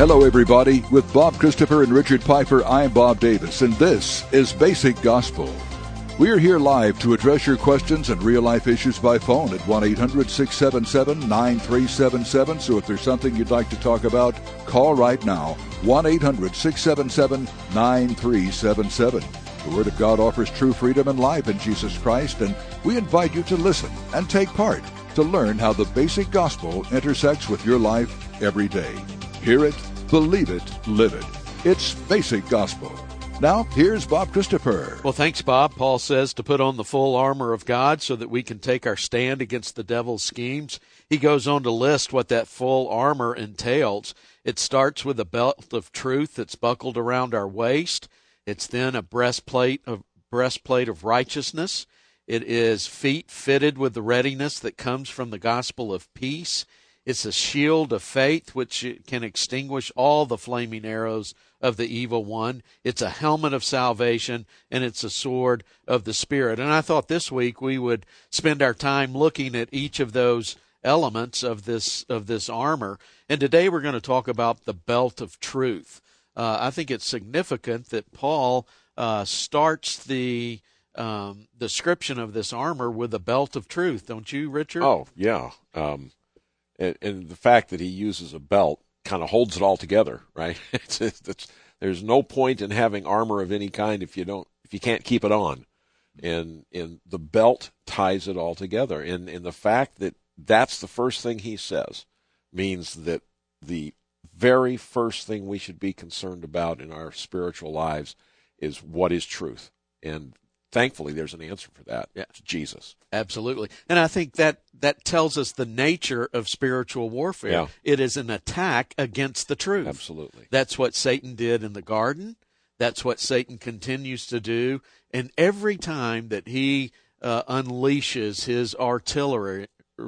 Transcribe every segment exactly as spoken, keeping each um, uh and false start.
Hello, everybody. With Bob Christopher and Richard Piper, I'm Bob Davis, and this is Basic Gospel. We're here live to address your questions and real-life issues by phone at one eight hundred six seven seven nine three seven seven. So if there's something you'd like to talk about, call right now, one eight hundred six seven seven nine three seven seven. The Word of God offers true freedom and life in Jesus Christ, and we invite you to listen and take part to learn how the basic gospel intersects with your life every day. Hear it, believe it, live it. It's Basic Gospel. Now, here's Bob Christopher. Well, thanks, Bob. Paul says to put on the full armor of God so that we can take our stand against the devil's schemes. He goes on to list what that full armor entails. It starts with a belt of truth that's buckled around our waist. It's then a breastplate of breastplate of righteousness. It is feet fitted with the readiness that comes from the gospel of peace. It's a shield of faith which can extinguish all the flaming arrows of the evil one. It's a helmet of salvation, and it's a sword of the Spirit. And I thought this week we would spend our time looking at each of those elements of this of this armor. And today we're going to talk about the belt of truth. Uh, I think it's significant that Paul uh, starts the um, description of this armor with a belt of truth. Don't you, Richard? Oh, yeah. Um And, and the fact that he uses a belt kind of holds it all together, right? It's, it's, it's, there's no point in having armor of any kind if you don't, if you can't keep it on, and and the belt ties it all together. And and the fact that that's the first thing he says means that the very first thing we should be concerned about in our spiritual lives is what is truth. And thankfully, there's an answer for that. Yeah. It's Jesus. Absolutely. And I think that, that tells us the nature of spiritual warfare. Yeah. It is an attack against the truth. Absolutely. That's what Satan did in the garden. That's what Satan continues to do. And every time that he uh, unleashes his artillery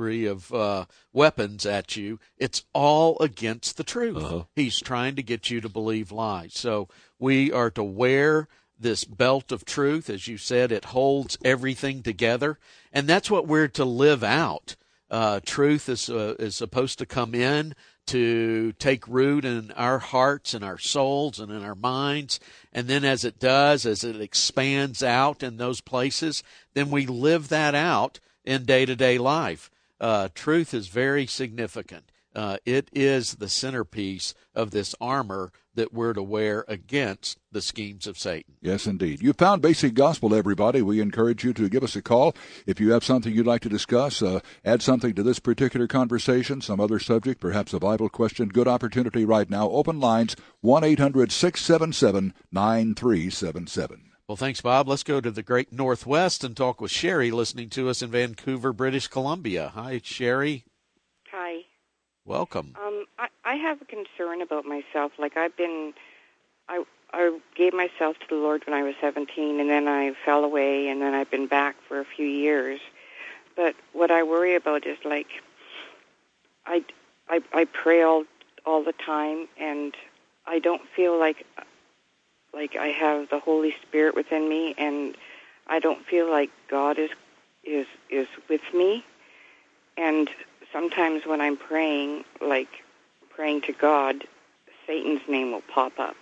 of uh, weapons at you, it's all against the truth. Uh-huh. He's trying to get you to believe lies. So we are to wear this belt of truth. As you said, it holds everything together, and that's what we're to live out. Uh, truth is uh, is supposed to come in to take root in our hearts and our souls and in our minds, and then as it does, as it expands out in those places, then we live that out in day-to-day life. Uh, truth is very significant. Uh, it is the centerpiece of this armor that we're to wear against the schemes of Satan. Yes, indeed. You found Basic Gospel, everybody. We encourage you to give us a call. If you have something you'd like to discuss, uh, add something to this particular conversation, some other subject, perhaps a Bible question, good opportunity right now. Open lines, one eight hundred six seven seven nine three seven seven. Well, thanks, Bob. Let's go to the great Northwest and talk with Sherry, listening to us in Vancouver, British Columbia. Hi, Sherry. Hi. Welcome. Um, I, I have a concern about myself. Like I've been, I I gave myself to the Lord when I was seventeen, and then I fell away, and then I've been back for a few years. But what I worry about is like, I, I, I pray all all the time, and I don't feel like like I have the Holy Spirit within me, and I don't feel like God is is is with me, and sometimes when I'm praying, like praying to God, Satan's name will pop up.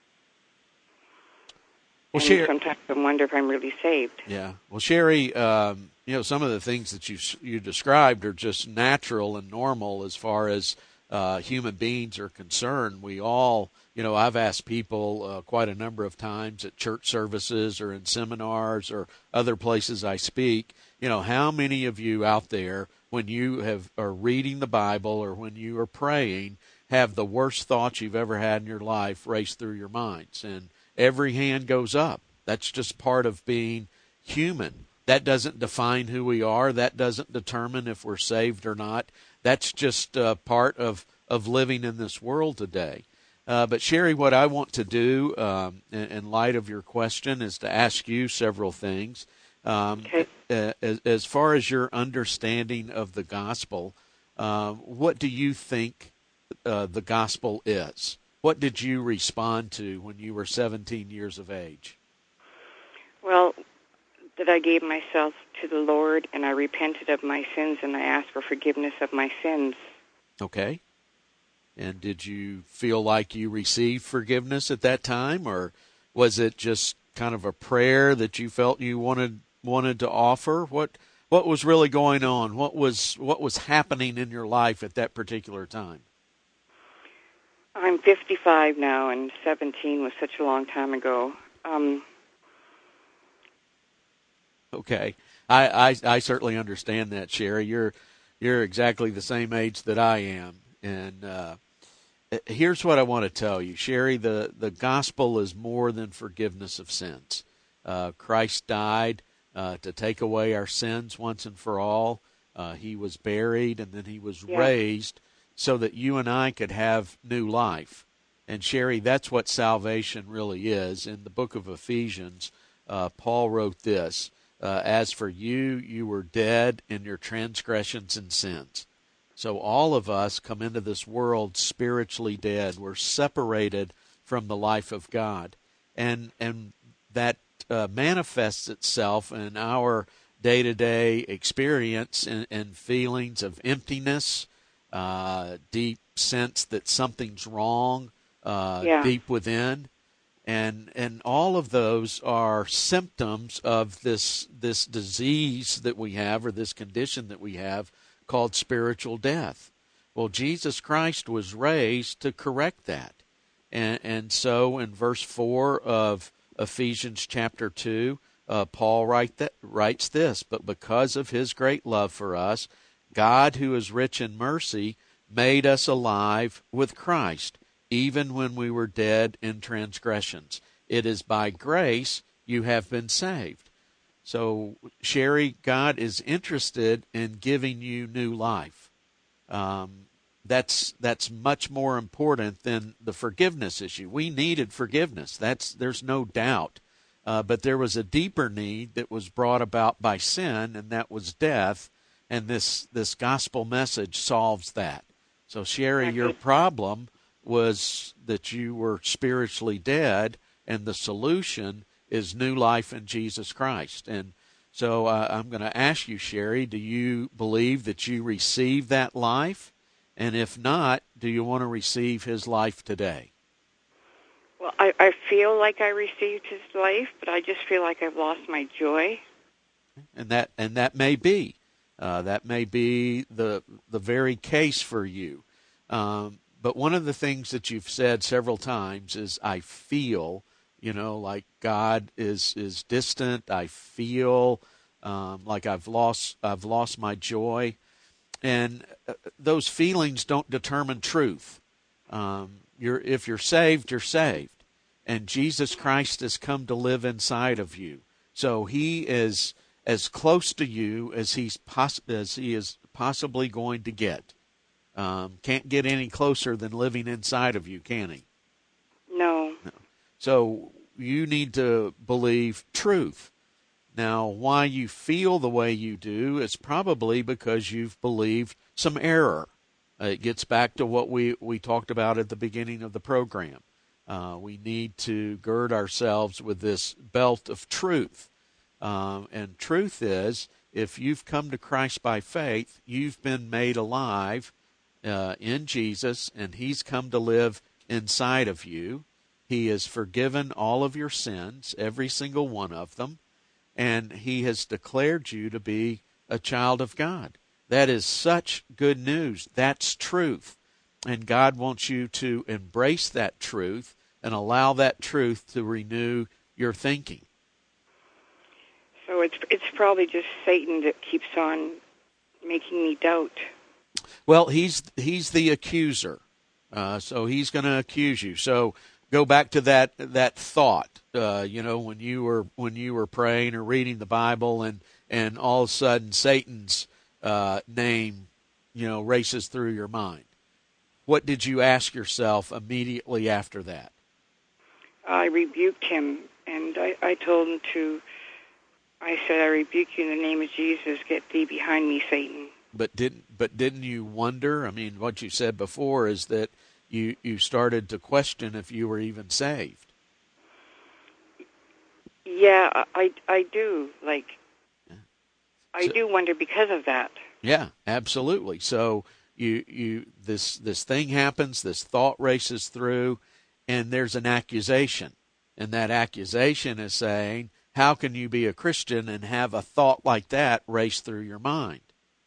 Well, and Sherry, sometimes I wonder if I'm really saved. Yeah. Well, Sherry, um, you know, some of the things that you you described are just natural and normal as far as uh, human beings are concerned. We all, you know, I've asked people uh, quite a number of times at church services or in seminars or other places I speak, you know, how many of you out there, when you have are reading the Bible or when you are praying, have the worst thoughts you've ever had in your life race through your minds? And every hand goes up. That's just part of being human. That doesn't define who we are. That doesn't determine if we're saved or not. That's just uh, part of, of living in this world today. Uh, but, Sherry, what I want to do um, in, in light of your question is to ask you several things. Um, okay. uh, as, as far as your understanding of the gospel, uh, what do you think uh, the gospel is? What did you respond to when you were seventeen years of age? Well, that I gave myself to the Lord, and I repented of my sins, and I asked for forgiveness of my sins. Okay. And did you feel like you received forgiveness at that time, or was it just kind of a prayer that you felt you wanted wanted to offer? What what was really going on? What was what was happening in your life at that particular time? I'm fifty-five now, and seventeen was such a long time ago. Um, okay, I, I I certainly understand that, Sherry. You're you're exactly the same age that I am, and uh, here's what I want to tell you, Sherry. The the gospel is more than forgiveness of sins. Uh, Christ died uh, to take away our sins once and for all. Uh, he was buried, and then he was yeah. raised, so that you and I could have new life. And Sherry, that's what salvation really is. In the book of Ephesians, uh, Paul wrote this, uh, as for you, you were dead in your transgressions and sins. So all of us come into this world spiritually dead. We're separated from the life of God. And, and that uh, manifests itself in our day-to-day experience and, and feelings of emptiness, Uh, deep sense that something's wrong uh, yeah. deep within, and and all of those are symptoms of this this disease that we have, or this condition that we have, called spiritual death. Well, Jesus Christ was raised to correct that, and and so in verse four of Ephesians chapter two, uh, Paul write that, writes this: but because of his great love for us, God, who is rich in mercy, made us alive with Christ, even when we were dead in transgressions. It is by grace you have been saved. So, Sherry, God is interested in giving you new life. Um, that's that's much more important than the forgiveness issue. We needed forgiveness. That's there's no doubt. Uh, but there was a deeper need that was brought about by sin, and that was death. And this, this gospel message solves that. So, Sherry, your problem was that you were spiritually dead, and the solution is new life in Jesus Christ. And so uh, I'm going to ask you, Sherry, do you believe that you received that life? And if not, do you want to receive his life today? Well, I, I feel like I received his life, but I just feel like I've lost my joy. And that and that may be. Uh, that may be the the very case for you. Um, but one of the things that you've said several times is, I feel, you know, like God is, is distant. I feel um, like I've lost I've lost my joy. And uh, those feelings don't determine truth. Um, you're if you're saved, you're saved. And Jesus Christ has come to live inside of you. So he is as close to you as he's poss- as he is possibly going to get. Um, can't get any closer than living inside of you, can he? No. No. So you need to believe truth. Now, why you feel the way you do is probably because you've believed some error. Uh, it gets back to what we, we talked about at the beginning of the program. Uh, we need to gird ourselves with this belt of truth. Um, and truth is, if you've come to Christ by faith, you've been made alive uh, in Jesus, and he's come to live inside of you. He has forgiven all of your sins, every single one of them, and he has declared you to be a child of God. That is such good news. That's truth. And God wants you to embrace that truth and allow that truth to renew your thinking. So it's it's probably just Satan that keeps on making me doubt. Well, he's he's the accuser, uh, so he's going to accuse you. So go back to that that thought. Uh, you know, when you were when you were praying or reading the Bible, and and all of a sudden Satan's uh, name, you know, races through your mind. What did you ask yourself immediately after that? I rebuked him, and I, I told him to. I said, I rebuke you in the name of Jesus. Get thee behind me, Satan. But didn't but didn't you wonder? I mean, what you said before is that you, you started to question if you were even saved. Yeah, I, I do. Like, yeah. I so, do wonder because of that. Yeah, absolutely. So You you this this thing happens, this thought races through, and there's an accusation. And that accusation is saying, how can you be a Christian and have a thought like that race through your mind?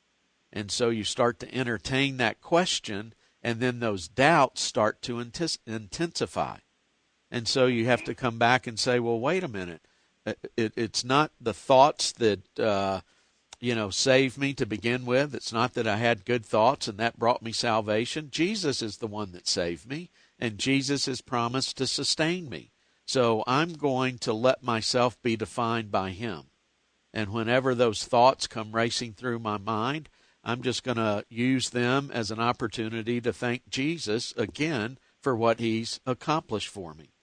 And so you start to entertain that question, and then those doubts start to intensify. And so you have to come back and say, well, wait a minute. It, it's not the thoughts that, uh, you know, saved me to begin with. It's not that I had good thoughts and that brought me salvation. Jesus is the one that saved me, and Jesus has promised to sustain me. So I'm going to let myself be defined by him. And whenever those thoughts come racing through my mind, I'm just going to use them as an opportunity to thank Jesus again for what he's accomplished for me.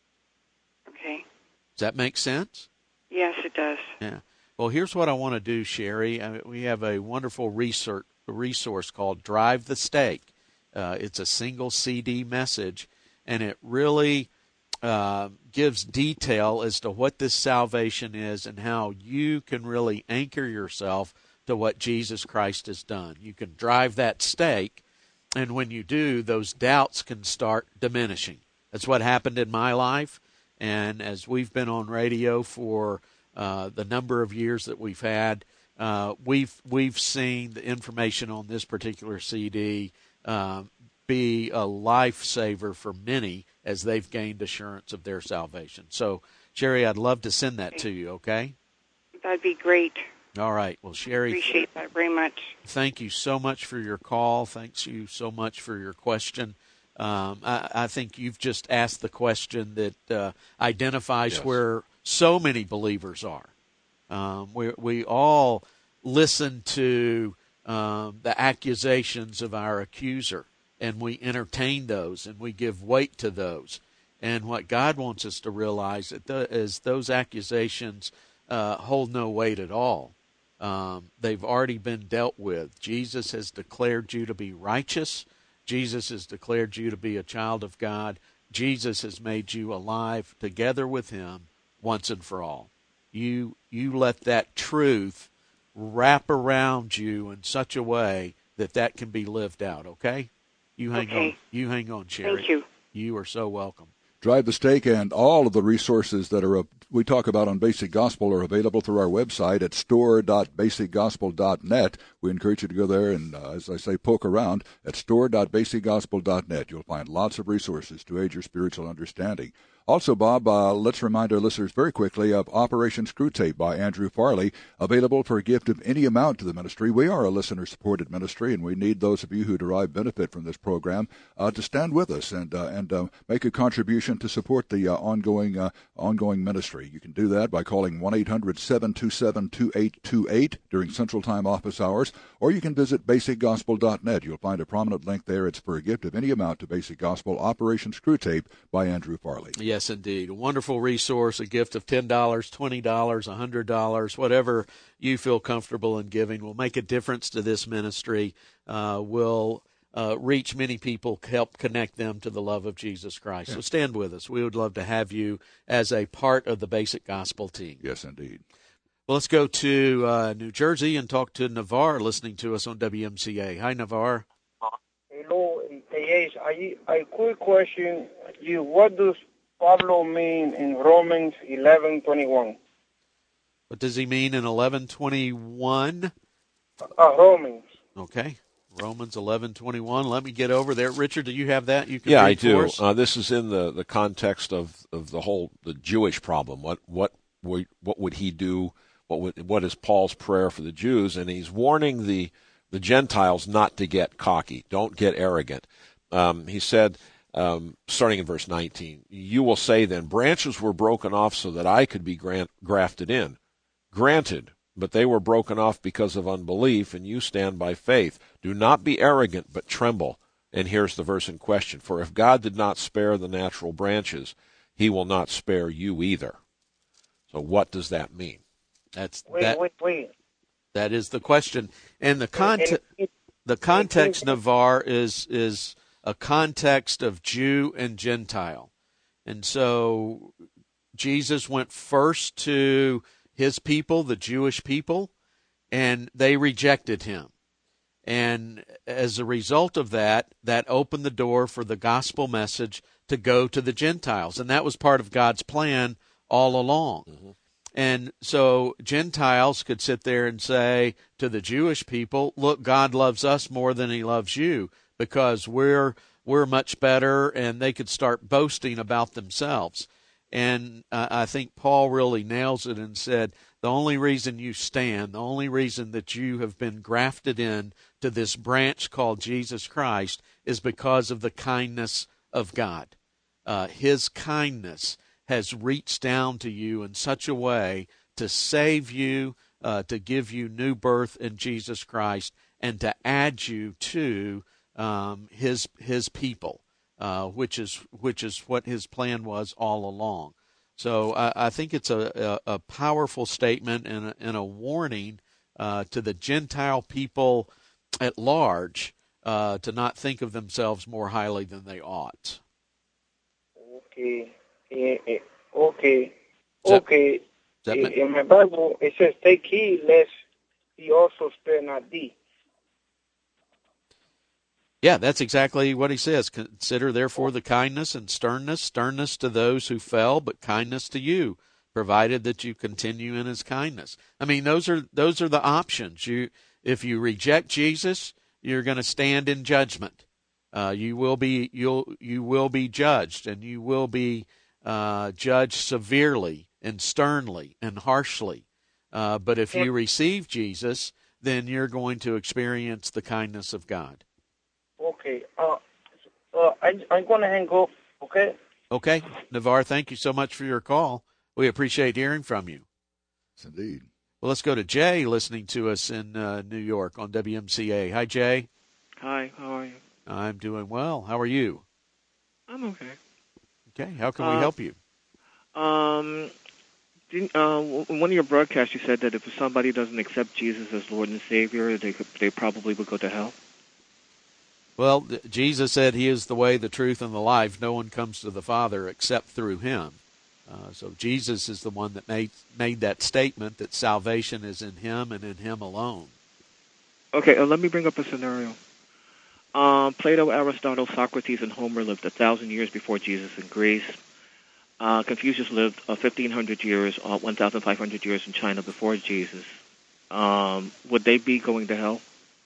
Okay. Does that make sense? Yes, it does. Yeah. Well, here's what I want to do, Sherry. I mean, we have a wonderful research, resource called Drive the Stake. Uh, it's a single C D message, and it really uh, gives detail as to what this salvation is and how you can really anchor yourself to what Jesus Christ has done. You can drive that stake, and when you do, those doubts can start diminishing. That's what happened in my life, and as we've been on radio for uh, the number of years that we've had, uh, we've we've seen the information on this particular C D uh, be a lifesaver for many as they've gained assurance of their salvation. So, Sherry, I'd love to send that to you, okay? That'd be great. All right. Well, Sherry, appreciate that very much. Thank you so much for your call. Thanks you so much for your question. Um, I, I think you've just asked the question that uh, identifies yes. where so many believers are. Um, we we all listen to um, the accusations of our accuser, and we entertain those, and we give weight to those. And what God wants us to realize is those accusations uh, hold no weight at all. Um, they've already been dealt with. Jesus has declared you to be righteous. Jesus has declared you to be a child of God. Jesus has made you alive together with him once and for all. You you let that truth wrap around you in such a way that that can be lived out, okay? You hang okay. on. You hang on, Sherry. Thank you. You are so welcome. Drive the Stake and all of the resources that are we talk about on Basic Gospel are available through our website at store dot basic gospel dot net. We encourage you to go there and, uh, as I say, poke around at store dot basic gospel dot net. You'll find lots of resources to aid your spiritual understanding. Also, Bob, uh, let's remind our listeners very quickly of Operation Screwtape by Andrew Farley, available for a gift of any amount to the ministry. We are a listener-supported ministry, and we need those of you who derive benefit from this program uh, to stand with us and uh, and uh, make a contribution to support the uh, ongoing uh, ongoing ministry. You can do that by calling one eight hundred seven two seven two eight two eight during Central Time office hours, or you can visit basic gospel dot net. You'll find a prominent link there. It's for a gift of any amount to Basic Gospel, Operation Screwtape by Andrew Farley. Yes, indeed. A wonderful resource, a gift of ten dollars, twenty dollars, one hundred dollars, whatever you feel comfortable in giving will make a difference to this ministry, uh, will uh, reach many people, help connect them to the love of Jesus Christ. Yeah. So stand with us. We would love to have you as a part of the Basic Gospel team. Yes, indeed. Well, let's go to uh, New Jersey and talk to Navar listening to us on W M C A. Hi, Navar. Hello, yes. I, I quick question you. What does Pablo mean in Romans eleven twenty-one? What does he mean in eleven twenty-one? Uh, Romans. Okay, Romans eleven twenty-one. Let me get over there. Richard, do you have that? You can yeah, read I do. For us? Uh, this is in the, the context of, of the whole the Jewish problem. What what would what would he do? What would what is Paul's prayer for the Jews? And he's warning the the Gentiles not to get cocky. Don't get arrogant. Um, he said. Um, starting in verse nineteen, you will say then, branches were broken off so that I could be grant, grafted in. Granted, but they were broken off because of unbelief, and you stand by faith. Do not be arrogant, but tremble. And here's the verse in question. For if God did not spare the natural branches, he will not spare you either. So what does that mean? That's wait, that, wait, wait. That is the question. And the, conte- the context, Navar, is is... a context of Jew and Gentile. And so Jesus went first to his people, the Jewish people, and they rejected him. And as a result of that, that opened the door for the gospel message to go to the Gentiles. And that was part of God's plan all along. Mm-hmm. And so Gentiles could sit there and say to the Jewish people, look, God loves us more than he loves you because we're we're much better, and they could start boasting about themselves. And uh, I think Paul really nails it and said, the only reason you stand, the only reason that you have been grafted in to this branch called Jesus Christ is because of the kindness of God. Uh, his kindness has reached down to you in such a way to save you, uh, to give you new birth in Jesus Christ, and to add you to um, his his people, uh, which is which is what his plan was all along. So I, I think it's a, a, a powerful statement and a, and a warning uh, to the Gentile people at large uh, to not think of themselves more highly than they ought. Okay. Yeah, okay. That, okay. that in, mean? in my Bible, it says, take heed lest he also spare not thee. Yeah, that's exactly what he says. Consider, therefore, the kindness and sternness, sternness to those who fell, but kindness to you, provided that you continue in his kindness. I mean, those are those are the options. You, if you reject Jesus, you're going to stand in judgment. Uh, you will be you'll you will be judged, and you will be uh, judged severely and sternly and harshly. Uh, but if you receive Jesus, then you're going to experience the kindness of God. Okay. Uh, uh, I, I'm going to hang up, okay? Okay. Navar, thank you so much for your call. We appreciate hearing from you. Yes, indeed. Well, let's go to Jay listening to us in uh, New York on W M C A. Hi, Jay. Hi, how are you? I'm doing well. How are you? I'm okay. Okay. How can uh, we help you? Um, didn't, uh, in one of your broadcasts, you said that if somebody doesn't accept Jesus as Lord and Savior, they could, they probably would go to hell. Well, Jesus said he is the way, the truth, and the life. No one comes to the Father except through him. Uh, so Jesus is the one that made made that statement that salvation is in him and in him alone. Okay, uh, let me bring up a scenario. Um, Plato, Aristotle, Socrates, and Homer lived a thousand years before Jesus in Greece. Uh, Confucius lived uh, fifteen hundred years, uh, one thousand five hundred years in China before Jesus. Um, would they be going to hell?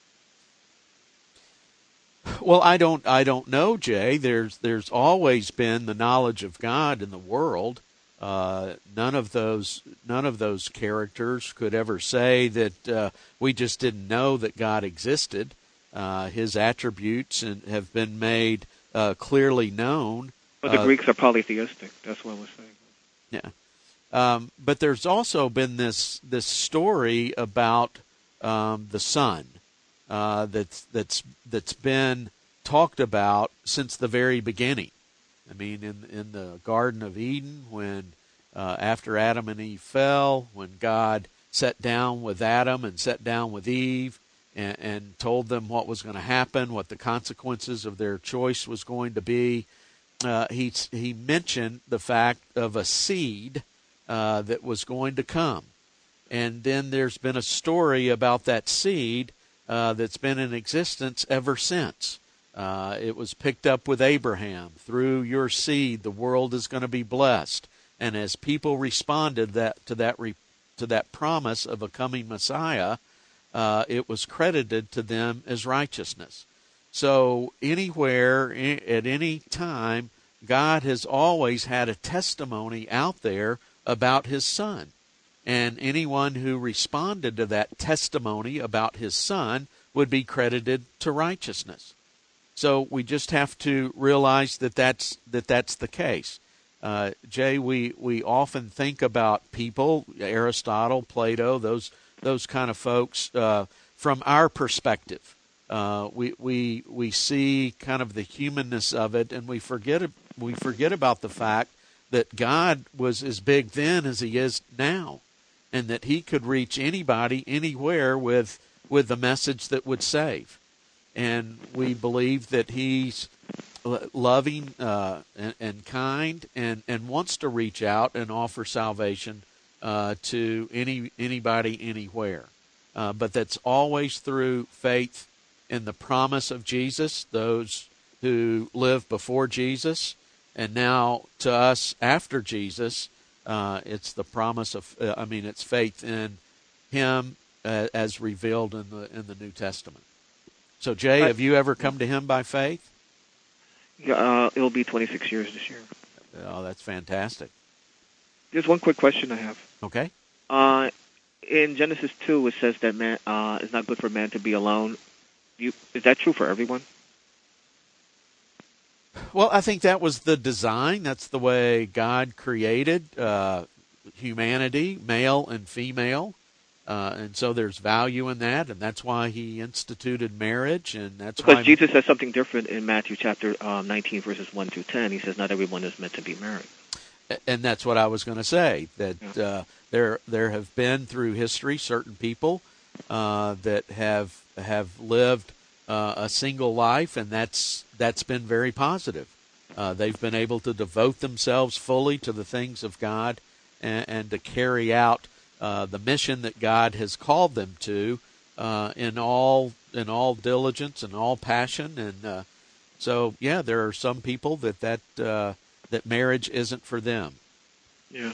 Well, I don't I don't know, Jay. There's there's always been the knowledge of God in the world. Uh, none of those none of those characters could ever say that uh, we just didn't know that God existed. Uh, his attributes and have been made uh, clearly known. But the uh, Greeks are polytheistic. That's what we're saying. Yeah, um, but there's also been this this story about um, the Son. Uh, that's that's that's been talked about since the very beginning. I mean, in in the Garden of Eden, when uh, after Adam and Eve fell, when God sat down with Adam and sat down with Eve and, and told them what was going to happen, what the consequences of their choice was going to be, uh, he he mentioned the fact of a seed uh, that was going to come, and then there's been a story about that seed. Uh, that's been in existence ever since. Uh, it was picked up with Abraham. Through your seed, the world is going to be blessed. And as people responded that to that re, to that promise of a coming Messiah, uh, it was credited to them as righteousness. So anywhere, at any time, God has always had a testimony out there about his Son. And anyone who responded to that testimony about his Son would be credited to righteousness. So we just have to realize that that's, that that's the case. Uh, Jay, we, we often think about people, Aristotle, Plato, those those kind of folks, uh, from our perspective. Uh, we we we see kind of the humanness of it, and we forget we forget about the fact that God was as big then as he is now. And that he could reach anybody, anywhere with with the message that would save. And we believe that he's loving uh, and, and kind and, and wants to reach out and offer salvation uh, to any anybody, anywhere. Uh, but that's always through faith in the promise of Jesus, those who lived before Jesus, and now to us after Jesus, uh, it's the promise of, uh, I mean, it's faith in Him uh, as revealed in the in the New Testament. So, Jay, have you ever come to Him by faith? Yeah, uh, it'll be twenty-six years this year. Oh, that's fantastic. There's one quick question I have. Okay. Uh, in Genesis two, it says that man uh, it's not good for man to be alone. You, is that true for everyone? Well, I think that was the design. That's the way God created uh, humanity, male and female. Uh, and so there's value in that, and that's why He instituted marriage, and that's because why Jesus says something different in Matthew chapter um, nineteen, verses one through ten. He says not everyone is meant to be married. And that's what I was going to say, that yeah. uh, there there have been through history certain people uh, that have have lived uh, a single life, and that's that's been very positive. Uh, they've been able to devote themselves fully to the things of God and, and to carry out uh, the mission that God has called them to uh, in all in all diligence and all passion. And uh, so, yeah, there are some people that that uh, that marriage isn't for them. Yeah.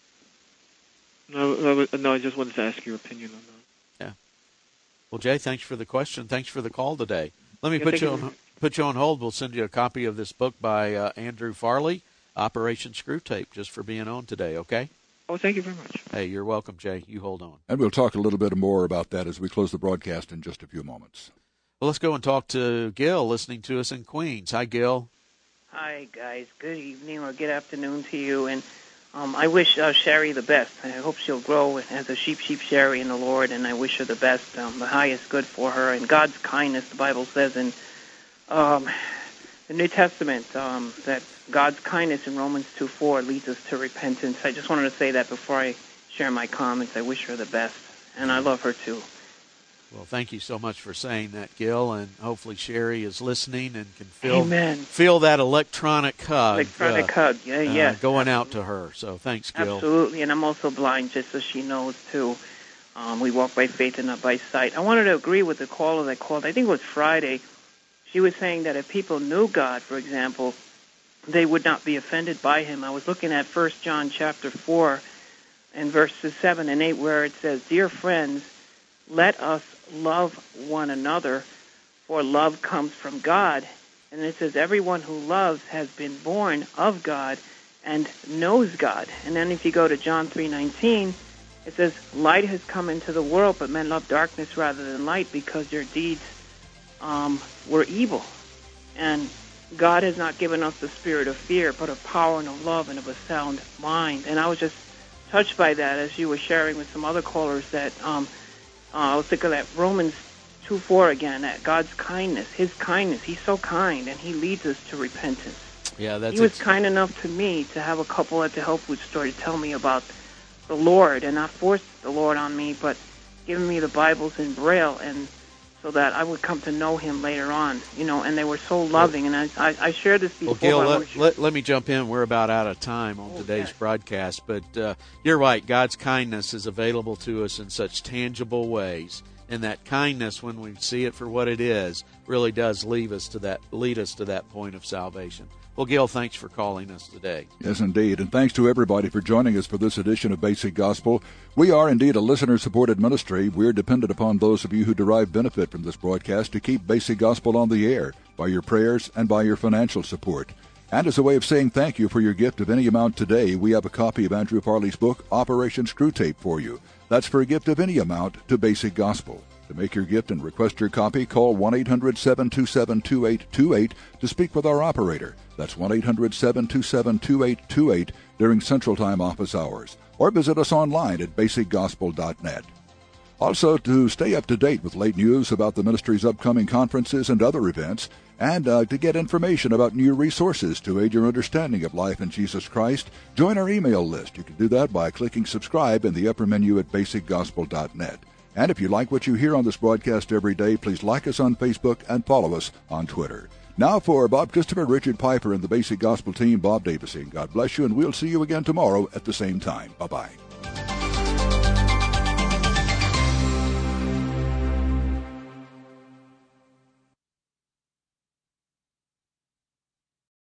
No, no, I just wanted to ask your opinion on that. Yeah. Well, Jay, thanks for the question. Thanks for the call today. Let me yeah, put you on you. put you on hold. We'll send you a copy of this book by uh, Andrew Farley, Operation Screwtape, just for being on today, okay? Oh, thank you very much. Hey, you're welcome, Jay. You hold on. And we'll talk a little bit more about that as we close the broadcast in just a few moments. Well, let's go and talk to Gil, listening to us in Queens. Hi, Gil. Hi, guys. Good evening or good afternoon to you. And um, I wish uh, Sherry the best. I hope she'll grow as a sheep, sheep Sherry in the Lord, and I wish her the best, um, the highest good for her. And God's kindness, the Bible says in um, the New Testament, um, that God's kindness in Romans two four leads us to repentance. I just wanted to say that before I share my comments. I wish her the best, and I love her too. Well, thank you so much for saying that, Gil, and hopefully Sherry is listening and can feel Amen. feel that electronic hug. Electronic uh, hug, yeah, uh, yes. going out to her. So thanks, Gil. Absolutely, and I'm also blind, just so she knows, too. Um, we walk by faith and not by sight. I wanted to agree with the caller that called. I think it was Friday. She was saying that if people knew God, for example, they would not be offended by Him. I was looking at First John chapter four and verses seven and eight, where it says, "Dear friends, let us love one another, for love comes from God." And it says, everyone who loves has been born of God and knows God. And then if you go to John three nineteen, it says, light has come into the world, but men love darkness rather than light because their deeds um, were evil. And God has not given us the spirit of fear, but of power and of love and of a sound mind. And I was just touched by that as you were sharing with some other callers that um, uh, I was thinking that Romans two four again, that God's kindness, His kindness, He's so kind, and He leads us to repentance. Yeah, that's He was ex- kind enough to me to have a couple at the health food store to tell me about the Lord, and not force the Lord on me, but giving me the Bibles in Braille, and so that I would come to know Him later on, you know, and they were so loving. And I, I, I shared this before. Well, Gil, let, let, let me jump in. We're about out of time on oh, today's yes. broadcast, but uh, you're right. God's kindness is available to us in such tangible ways, and that kindness, when we see it for what it is, really does lead us to that, lead us to that point of salvation. Well, Gil, thanks for calling us today. Yes, indeed. And thanks to everybody for joining us for this edition of Basic Gospel. We are indeed a listener-supported ministry. We're dependent upon those of you who derive benefit from this broadcast to keep Basic Gospel on the air by your prayers and by your financial support. And as a way of saying thank you for your gift of any amount today, we have a copy of Andrew Farley's book, Operation Screwtape, for you. That's for a gift of any amount to Basic Gospel. To make your gift and request your copy, call one eight hundred seven two seven two eight two eight to speak with our operator. That's one eight hundred seven two seven two eight two eight during Central Time office hours. Or visit us online at basic gospel dot net. Also, to stay up to date with late news about the ministry's upcoming conferences and other events, and uh, to get information about new resources to aid your understanding of life in Jesus Christ, join our email list. You can do that by clicking subscribe in the upper menu at basic gospel dot net. And if you like what you hear on this broadcast every day, please like us on Facebook and follow us on Twitter. Now for Bob Christopher, Richard Piper, and the Basic Gospel team, Bob Davison. God bless you, and we'll see you again tomorrow at the same time. Bye-bye.